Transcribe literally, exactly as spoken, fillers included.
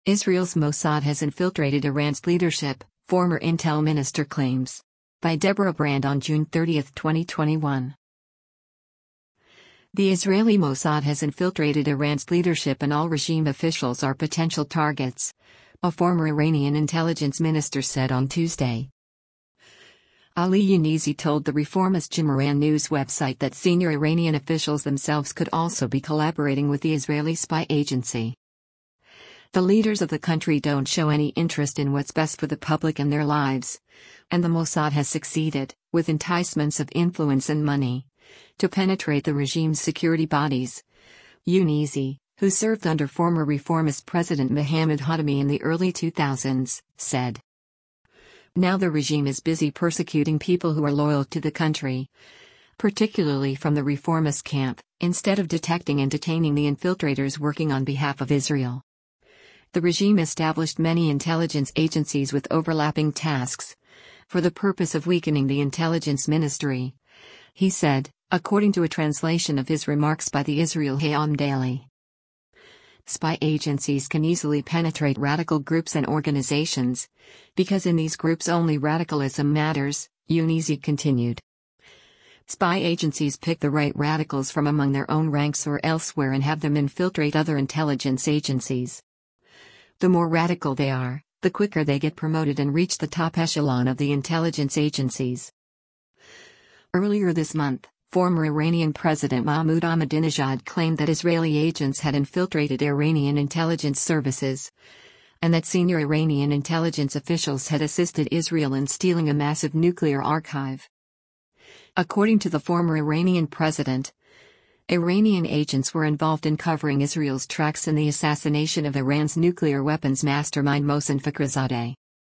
Israel's Mossad has infiltrated Iran's leadership, former Intel minister claims. By Deborah Brand on June thirtieth, twenty twenty-one. The Israeli Mossad has infiltrated Iran's leadership and all regime officials are potential targets, a former Iranian intelligence minister said on Tuesday. Ali Younisi told the reformist Jimran news website that senior Iranian officials themselves could also be collaborating with the Israeli spy agency. The leaders of the country don't show any interest in what's best for the public and their lives, and the Mossad has succeeded, with enticements of influence and money, to penetrate the regime's security bodies. Younisi, who served under former reformist President Mohammad Khatami in the early two thousands, said. Now the regime is busy persecuting people who are loyal to the country, particularly from the reformist camp, instead of detecting and detaining the infiltrators working on behalf of Israel. The regime established many intelligence agencies with overlapping tasks, for the purpose of weakening the intelligence ministry, he said, according to a translation of his remarks by the Israel Hayom Daily. Spy agencies can easily penetrate radical groups and organizations, because in these groups only radicalism matters, Younisi continued. Spy agencies pick the right radicals from among their own ranks or elsewhere and have them infiltrate other intelligence agencies. The more radical they are, the quicker they get promoted and reach the top echelon of the intelligence agencies. Earlier this month, former Iranian President Mahmoud Ahmadinejad claimed that Israeli agents had infiltrated Iranian intelligence services, and that senior Iranian intelligence officials had assisted Israel in stealing a massive nuclear archive. According to the former Iranian president, Iranian agents were involved in covering Israel's tracks in the assassination of Iran's nuclear weapons mastermind Mohsen Fakhrizadeh.